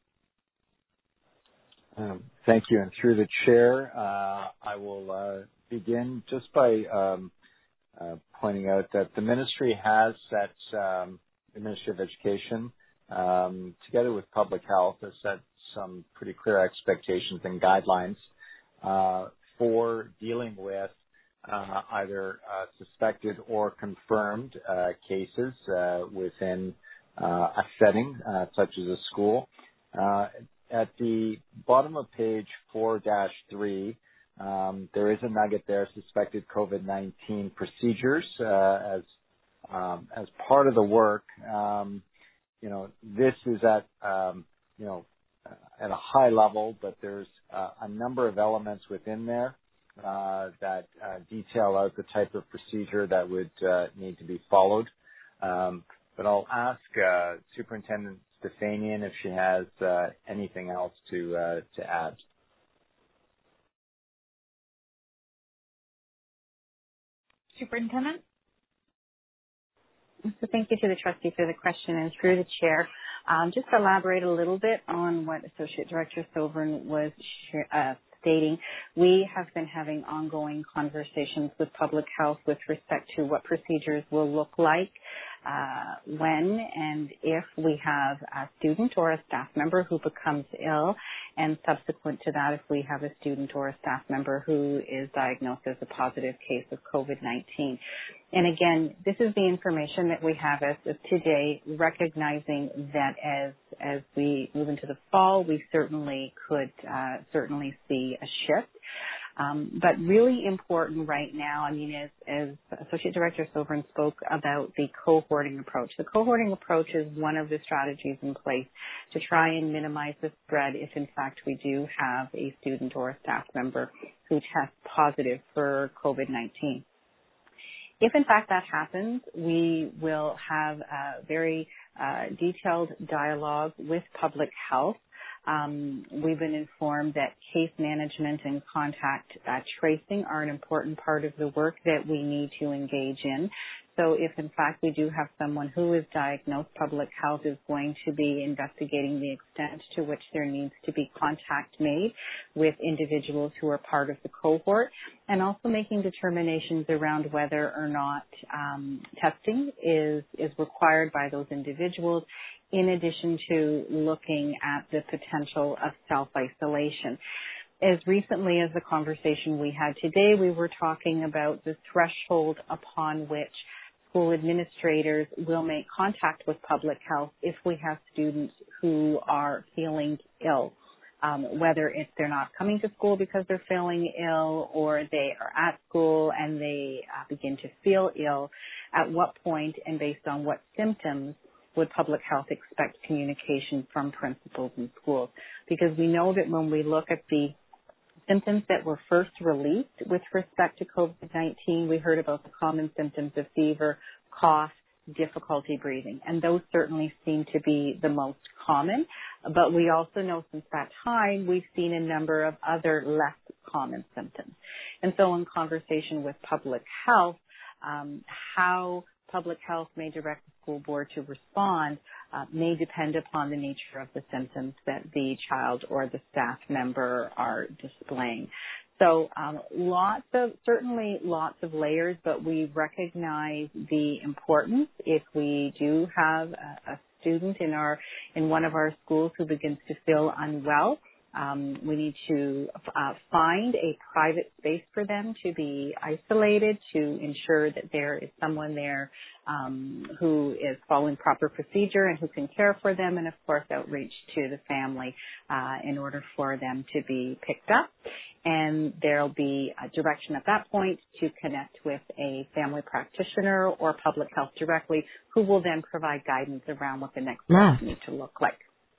Um, thank you. And through the chair, uh, I will uh, begin just by um, uh, pointing out that the ministry has set, um, the Ministry of Education, um, together with Public Health, has set some pretty clear expectations and guidelines uh, for dealing with uh, either uh, suspected or confirmed uh, cases uh, within uh, a setting uh, such as a school. Uh, At the bottom of page four dash three, um, there is a nugget there, suspected COVID nineteen procedures. Uh, as um, as part of the work, um, you know, this is at, um, you know, at a high level, but there's uh, a number of elements within there uh, that uh, detail out the type of procedure that would uh, need to be followed. Um, but I'll ask uh, Superintendent Stefanian if she has uh, anything else to uh, to add. Superintendent? So thank you to the trustee for the question, and through the chair, um, just to elaborate a little bit on what Associate Director Sovereign was uh, stating. We have been having ongoing conversations with Public Health with respect to what procedures will look like uh, when and if we have a student or a staff member who becomes ill, and subsequent to that, if we have a student or a staff member who is diagnosed as a positive case of COVID nineteen. And again, this is the information that we have as of today, recognizing that as as we move into the fall, we certainly could uh, certainly see a shift. Um, but really important right now, I mean, as, as Associate Director Sovereign spoke about the cohorting approach. The cohorting approach is one of the strategies in place to try and minimize the spread if, in fact, we do have a student or a staff member who tests positive for COVID nineteen. If, in fact, that happens, we will have a very uh, detailed dialogue with Public Health. Um, we've been informed that case management and contact uh, tracing are an important part of the work that we need to engage in. So if, in fact, we do have someone who is diagnosed, Public Health is going to be investigating the extent to which there needs to be contact made with individuals who are part of the cohort, and also making determinations around whether or not um, testing is, is required by those individuals, in addition to looking at the potential of self-isolation. As recently as the conversation we had today, we were talking about the threshold upon which school administrators will make contact with Public Health if we have students who are feeling ill, um, whether it's they're not coming to school because they're feeling ill, or they are at school and they uh, begin to feel ill. At what point and based on what symptoms would public health expect communication from principals and schools? Because we know that when we look at the symptoms that were first released with respect to COVID nineteen, we heard about the common symptoms of fever, cough, difficulty breathing, and those certainly seem to be the most common. But we also know since that time, we've seen a number of other less common symptoms. And so in conversation with public health, um, how public health may direct the school board to respond uh, may depend upon the nature of the symptoms that the child or the staff member are displaying. So um, lots of, certainly lots of layers, but we recognize the importance if we do have a, a student in our, in one of our schools who begins to feel unwell. Um, we need to uh, find a private space for them to be isolated, to ensure that there is someone there um, who is following proper procedure and who can care for them, and of course outreach to the family uh, in order for them to be picked up. And there'll be a direction at that point to connect with a family practitioner or public health directly, who will then provide guidance around what the next steps need to look like.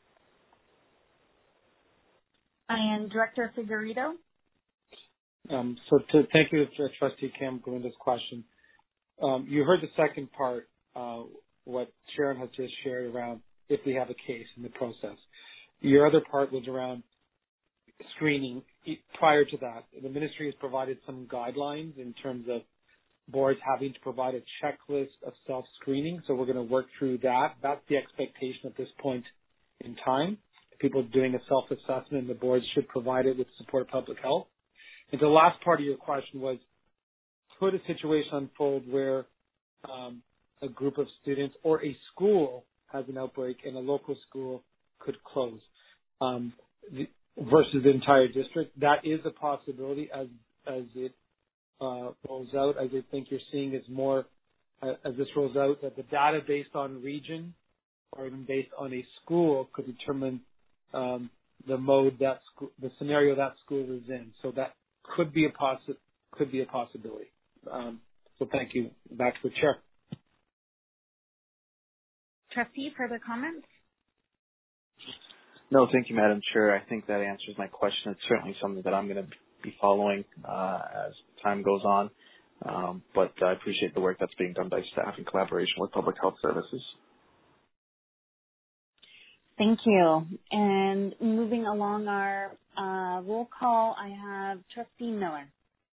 And Director Figueredo? Um, so to, thank you to Trustee Kim for this question. Um, you heard the second part, uh, what Sharon has just shared around if we have a case in the process. Your other part was around screening. Prior to that, the ministry has provided some guidelines in terms of boards having to provide a checklist of self-screening. So we're going to work through that. That's the expectation at this point in time. People doing a self-assessment, the boards should provide it with support of public health. And the last part of your question was, could a situation unfold where um, a group of students or a school has an outbreak and a local school could close um, the, versus the entire district? That is a possibility as as it uh, rolls out. As I think you're seeing is more uh, as this rolls out, that the data based on region or even based on a school could determine um, the mode that school, the scenario that school is in. So that could be a possi- could be a possibility. Um, so thank you. Back to the chair. Trustee, further comments? No, thank you, Madam Chair. I think that answers my question. It's certainly something that I'm going to be following uh, as time goes on. Um, but I appreciate the work that's being done by staff in collaboration with Public Health Services. Thank you. And moving along our uh, roll call, I have Trustee Miller.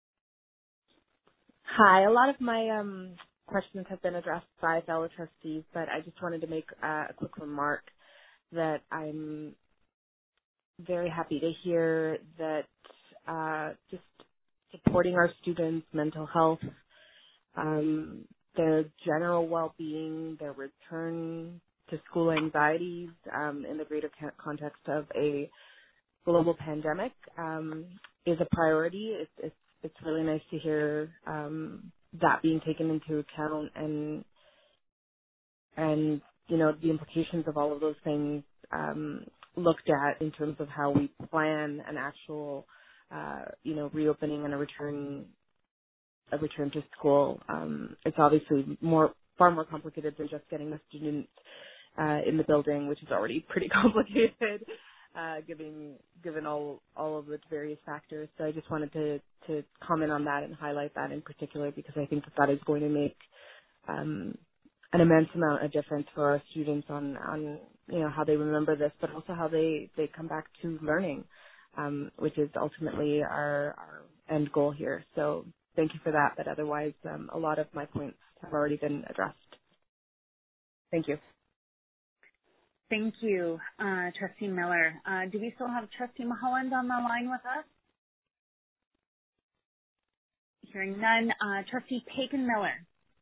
Hi. A lot of my um, questions have been addressed by fellow trustees, but I just wanted to make uh, a quick remark that I'm very happy to hear that uh, just supporting our students' mental health, um, their general well-being, their return to school anxieties um, in the greater context of a global pandemic um, is a priority. It's, it's, it's really nice to hear um, that being taken into account and, and, you know, the implications of all of those things um, looked at in terms of how we plan an actual, uh, you know, reopening and a return, a return to school. Um, it's obviously more, far more complicated than just getting the students uh, in the building, which is already pretty complicated, uh, given given all all of the various factors. So I just wanted to to comment on that and highlight that in particular, because I think that that is going to make um, an immense amount of difference for our students on on you know how they remember this, but also how they they come back to learning, um, which is ultimately our our end goal here. So thank you for that. But otherwise, um, a lot of my points have already been addressed. Thank you. Thank you, uh, Trustee Miller. Uh, do we still have Trustee Mulholland on the line with us? Hearing none. Uh, Trustee Paikin-Miller.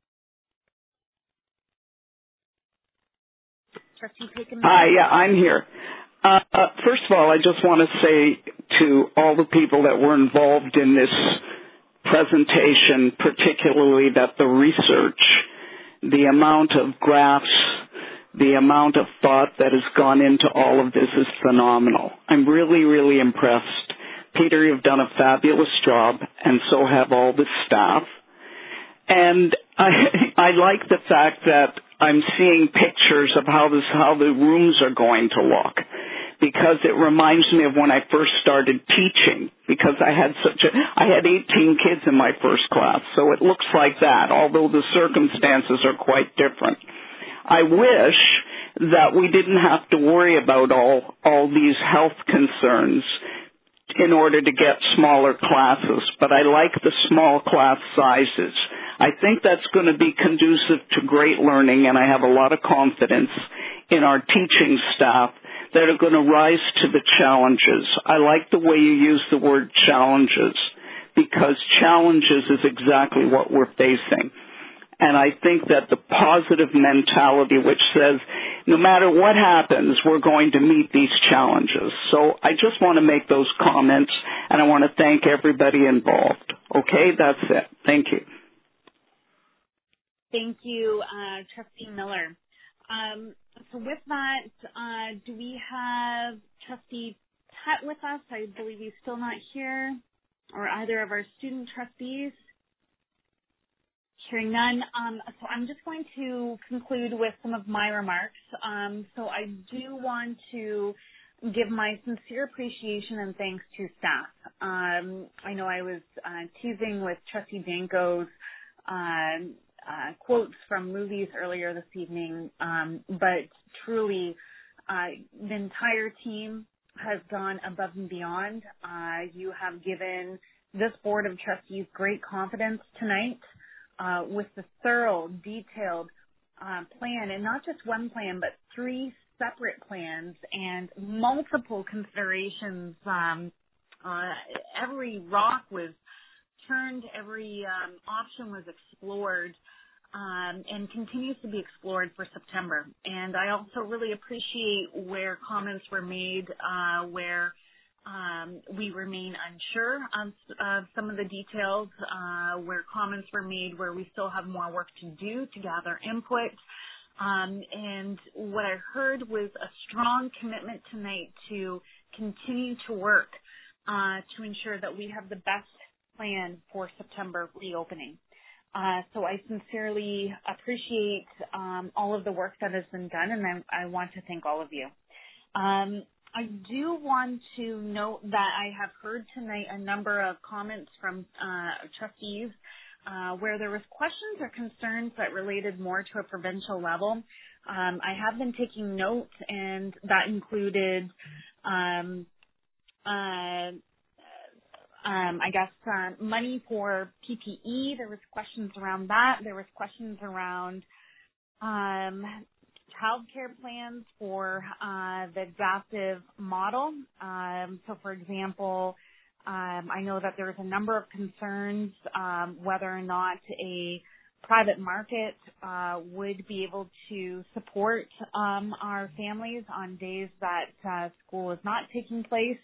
Trustee Paikin-Miller. Hi, yeah, I'm here. Uh, uh, first of all, I just want to say to all the people that were involved in this presentation, particularly that the research, the amount of graphs, the amount of thought that has gone into all of this is phenomenal. I'm really, really impressed. Peter, you've done a fabulous job, and so have all the staff. And I, I like the fact that I'm seeing pictures of how this, how the rooms are going to look, because it reminds me of when I first started teaching, because I had such a, I had eighteen kids in my first class, so it looks like that, although the circumstances are quite different. I wish that we didn't have to worry about all, all these health concerns in order to get smaller classes, but I like the small class sizes. I think that's going to be conducive to great learning, and I have a lot of confidence in our teaching staff that are going to rise to the challenges. I like the way you use the word challenges, because challenges is exactly what we're facing. And I think that the positive mentality which says no matter what happens, we're going to meet these challenges. So I just want to make those comments, and I want to thank everybody involved. Okay, that's it. Thank you. Thank you, uh, Trustee Miller. Um, so with that, uh, do we have Trustee Tutt with us? I believe he's still not here, or either of our student trustees. Hearing none, um, so I'm just going to conclude with some of my remarks. Um, so I do want to give my sincere appreciation and thanks to staff. Um, I know I was uh, teasing with Trustee Danko's uh, uh, quotes from movies earlier this evening, um, but truly uh, the entire team has gone above and beyond. Uh, you have given this Board of Trustees great confidence tonight. Uh, with the thorough, detailed uh, plan, and not just one plan, but three separate plans and multiple considerations. Um, uh, every rock was turned, every um, option was explored, um, and continues to be explored for September. And I also really appreciate where comments were made, uh, where Um, we remain unsure of uh, some of the details, uh, where comments were made, where we still have more work to do to gather input. Um, and what I heard was a strong commitment tonight to continue to work uh, to ensure that we have the best plan for September reopening. Uh, so I sincerely appreciate um, all of the work that has been done, and I, I want to thank all of you. Um, I do want to note that I have heard tonight a number of comments from uh, trustees uh, where there was questions or concerns that related more to a provincial level. Um, I have been taking note, and that included, um, uh, um, I guess, uh, money for P P E. There was questions around that. There was questions around um, child care plans for uh, the adaptive model. Um, so, for example, um, I know that there's a number of concerns um, whether or not a private market uh, would be able to support um, our families on days that uh, school is not taking place,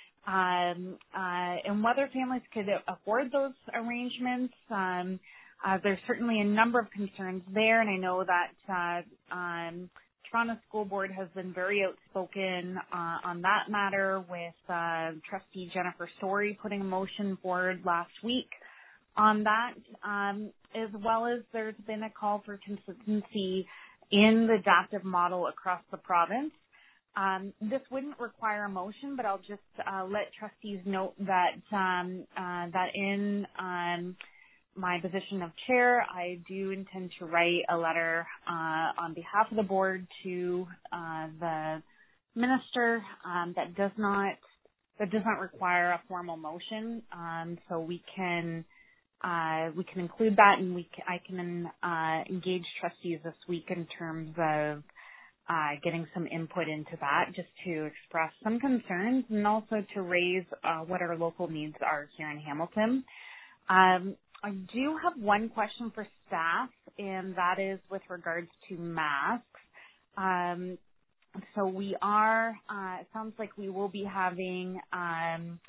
um, uh, and whether families could afford those arrangements. Um, Uh, there's certainly a number of concerns there, and I know that uh, um, Toronto School Board has been very outspoken uh, on that matter, with uh, Trustee Jennifer Story putting a motion forward last week on that, um, as well as there's been a call for consistency in the adaptive model across the province. Um, this wouldn't require a motion, but I'll just uh, let trustees note that um, uh, that in um, my position of chair, I do intend to write a letter uh, on behalf of the board to uh, the minister um, that does not that does not require a formal motion. Um, so we can uh, we can include that, and we can, I can uh, engage trustees this week in terms of uh, getting some input into that, just to express some concerns and also to raise uh, what our local needs are here in Hamilton. Um, I do have one question for staff, and that is with regards to masks. Um, so we are, uh, it sounds like we will be having um,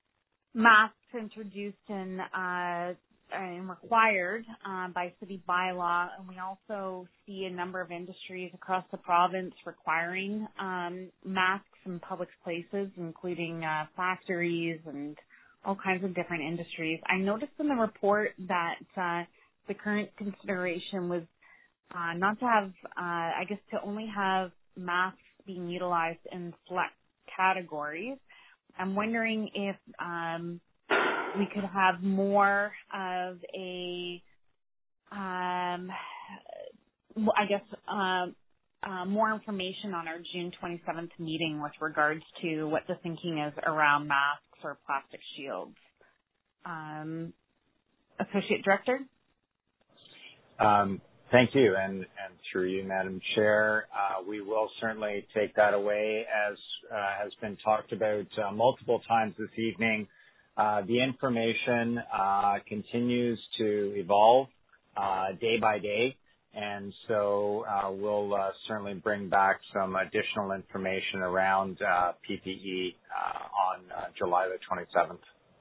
masks introduced and, uh, and required uh, by city bylaw, and we also see a number of industries across the province requiring um, masks in public places, including uh, factories and all kinds of different industries. I noticed in the report that uh, the current consideration was uh, not to have, uh, I guess to only have masks being utilized in select categories. I'm wondering if um, we could have more of a, um, I guess, um, uh, more information on our June twenty-seventh meeting with regards to what the thinking is around masks or plastic shields. Um, Associate Director? Um, thank you, and, and through you, Madam Chair, uh, we will certainly take that away, as uh, has been talked about uh, multiple times this evening. Uh, the information uh, continues to evolve uh, day by day, and so uh, we'll uh, certainly bring back some additional information around uh, P P E uh, on uh, July the twenty-seventh.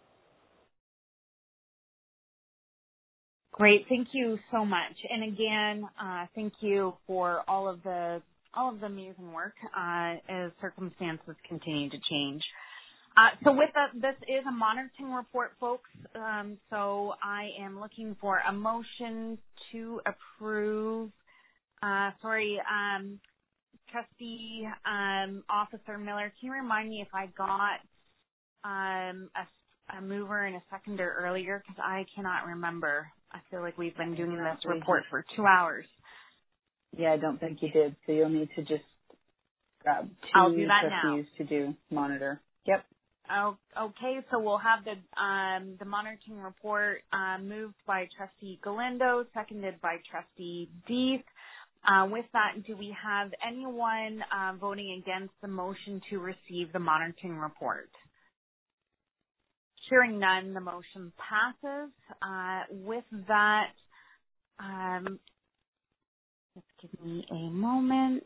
Great, thank you so much. And again, uh, thank you for all of the all of the amazing work uh, as circumstances continue to change. Uh, so with that, this is a monitoring report, folks. Um, so I am looking for a motion to approve. Uh, sorry, um, Trustee um, Officer Miller, can you remind me if I got um, a, a mover and a seconder earlier? Because I cannot remember. I feel like we've been doing this report for two hours. Yeah, I don't think you did. So you'll need to just grab two I'll do that trustees now. to do monitor. Yep. Oh, okay, so we'll have the um, the monitoring report uh, moved by Trustee Galindo, seconded by Trustee Deeth. Uh, with that, do we have anyone uh, voting against the motion to receive the monitoring report? Hearing none, the motion passes. Uh, with that, um, just give me a moment.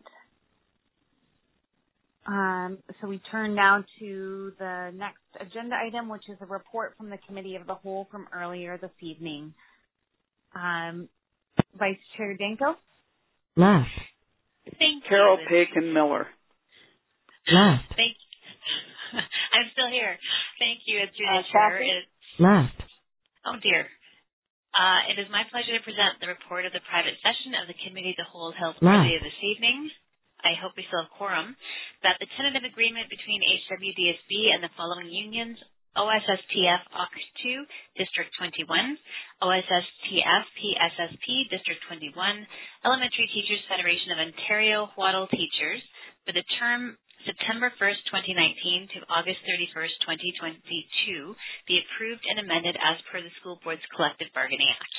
Um, so we turn now to the next agenda item, which is a report from the Committee of the Whole from earlier this evening. Um, Vice Chair Danko? Left. Thank Carol you. Paikin Miller. Left. Thank you. I'm still here. Thank you, it's Uh, Chair. Kathy? It's, Left. oh dear. Uh, it is my pleasure to present the report of the private session of the Committee of the Whole held earlier this evening. I hope we still have quorum, that the tentative agreement between H W D S B and the following unions, O S S T F O C two, District twenty-one, O S S T F P S S P, District twenty-one, Elementary Teachers Federation of Ontario, Huadl Teachers, for the term September first, twenty nineteen to August thirty-first, twenty twenty-two, be approved and amended as per the School Board's Collective Bargaining Act.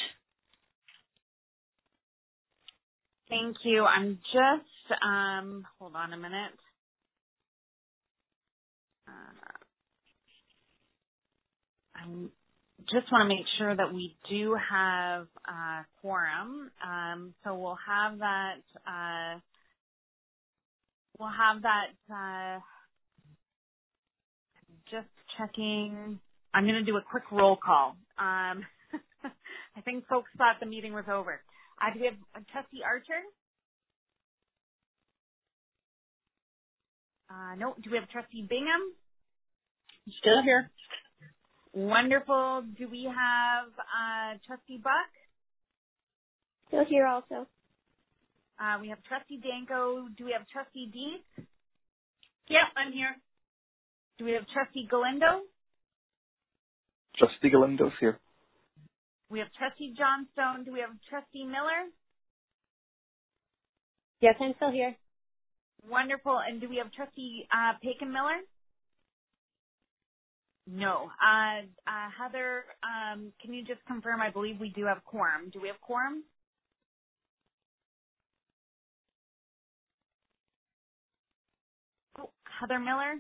Thank you. I'm just, um, hold on a minute. Uh, I just want to make sure that we do have uh, quorum. Um, so we'll have that, uh, we'll have that, uh, just checking. I'm going to do a quick roll call. Um, I think folks thought the meeting was over. Uh, do we have uh, Trustee Archer? Uh, no. Do we have Trustee Bingham? Still here. Wonderful. Do we have uh, Trustee Buck? Still here also. Uh, we have Trustee Danko. Do we have Trustee Deeth? Yep, I'm here. Do we have Trustee Galindo? Trustee Galindo's here. We have Trustee Johnstone. Do we have Trustee Miller? Yes, I'm still here. Wonderful. And do we have Trustee uh, Paikin Miller? No. Uh, uh, Heather, um, can you just confirm? I believe we do have quorum. Do we have quorum? Oh, Heather Miller?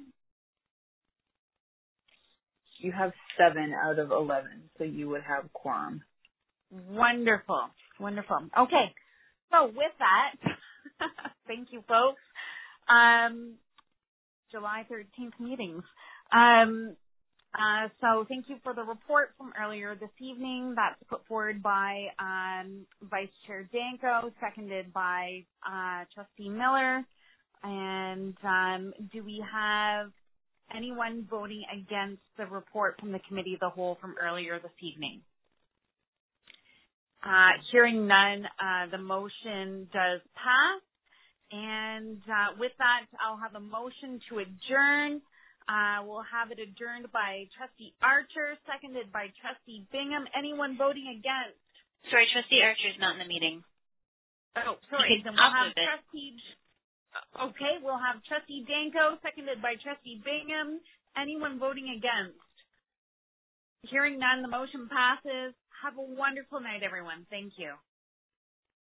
You have seven out of eleven, so you would have quorum. Wonderful. Wonderful. Okay. So with that, thank you, folks. Um, July thirteenth meetings. Um, uh, so thank you for the report from earlier this evening. That's put forward by um, Vice Chair Danko, seconded by uh, Trustee Miller. And um, do we have anyone voting against the report from the Committee of the Whole from earlier this evening? Uh, hearing none, uh, the motion does pass. And uh, with that, I'll have a motion to adjourn. Uh, we'll have it adjourned by Trustee Archer, seconded by Trustee Bingham. Anyone voting against? Sorry, Trustee Archer's not in the meeting. Oh, sorry. Then we'll have Trustee. Okay, we'll have Trustee Danko, seconded by Trustee Bingham. Anyone voting against? Hearing none, the motion passes. Have a wonderful night, everyone. Thank you.